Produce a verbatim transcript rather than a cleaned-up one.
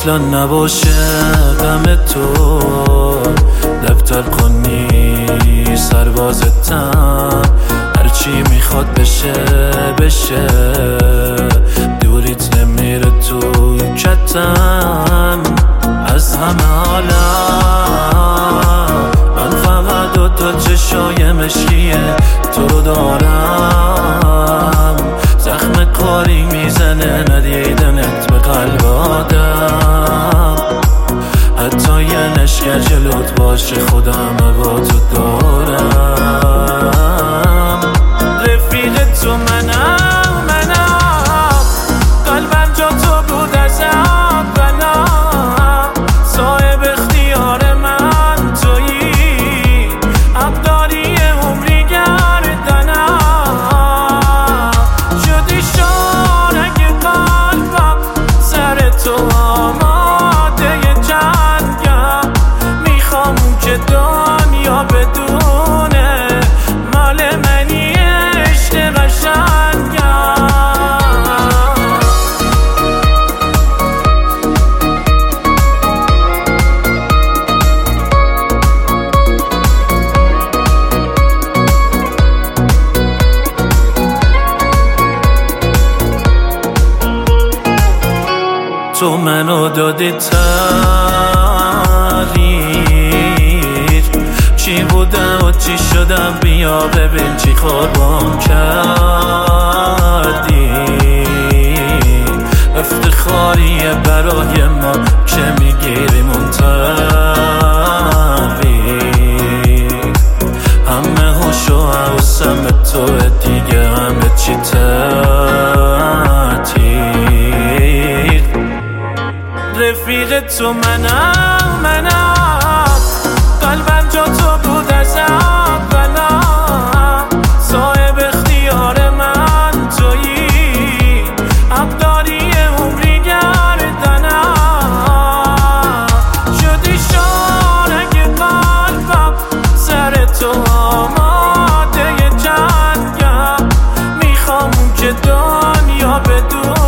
اصلا نباشه غم تو، دفتر کنی سربازتم، هرچی میخواد بشه بشه، دوریت نمیره تو کتم از همه عالم. من فقط دو تا چشای مشکیه تو رو دارم، زخم کاری میزنه ندیدنت به قلب آدم، حتی یه نشکر جلوت باشه خودم با تو دارم. رفیق تو منم منم، قلبم جا تو بود از اولم، صاحب اختیار من تویی، عقداری عمری گردنم، شدی شارک قلبم، سر تو آماده جنگم، میخوام که دنیا بدونه مال منی عشق قشنگم. تو منو دادی تغییر، چی بودم و چی شدم، بیا ببین چی قربان کردی، افتخاریه برای ما که میگیریم تغییر، همه هوش و حواسم به توه دیگه، همه چی تعطیل. رفیق تو منم منم، قلبم جا تو بود از اولم، صاحب اختیار من تویی، عقداری عمری گردنم، شدی شارک قلبم، سر تو آماده جنگم، میخوام که دنیا بدون